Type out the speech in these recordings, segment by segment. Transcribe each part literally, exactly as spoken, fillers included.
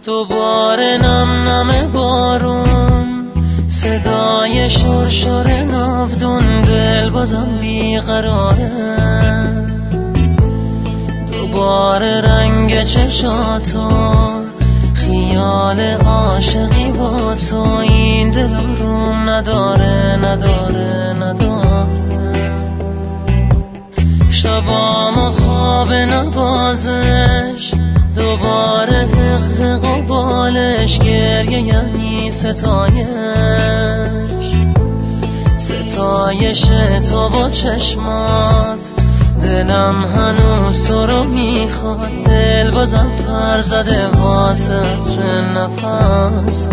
دوباره نم نم بارون، صدای شرشر ناودون، دل بازم بیقراره. دوباره رنگ چشاتو، خیال عاشقی با تو، این دل روم نداره نداره نداره. شبام خواب نوازش، دوباره حق حق و بالش، گریه یعنی ستایش، ستایش تو با چشمات. دلم هنوز تو رو میخواد، دل بازم پر زده واسه نفس.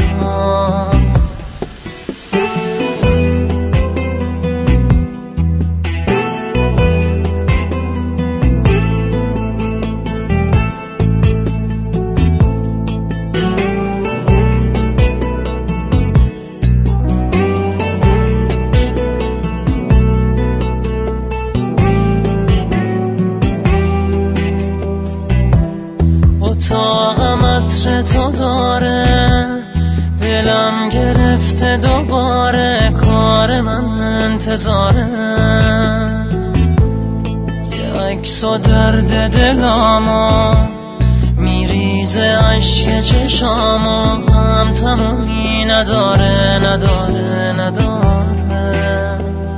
اتاقم عطر تو داره، دلم گرفته دوباره، کار من انتظاره. یه عکس و درد دلامو، میریزه عشق چشامو، غم تمومی نداره نداره نداره.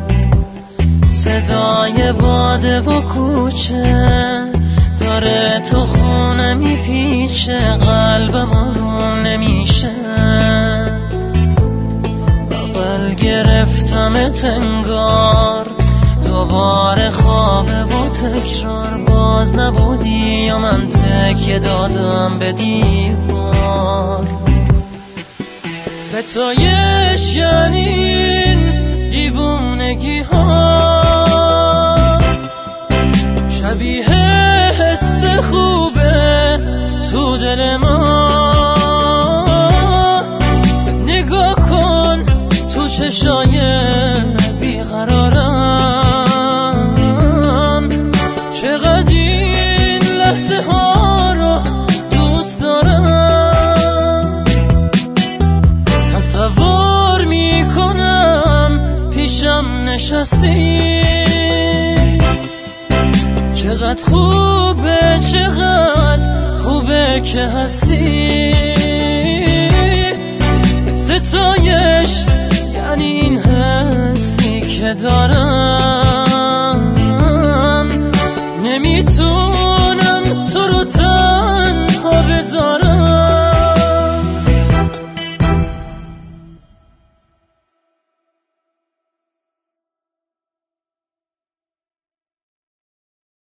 صدای باده و کوچه داره تو خونه میپیچه، قلبم آروم نمیشه. بغل گرفتمت انگار، دوباره خوابه و تکرار. باز نبودی یا من تکیه دادم به دیوار. ستایش یعنی این دیوونگی ها، شبیه حس خوبه تو دل ما. نگاه کن تو چشای بیقرارم، چقدر این لحظه ها رو دوست دارم. تصور میکنم پیشم نشستی، چقدر خوبه چقدر خوبه که هستی.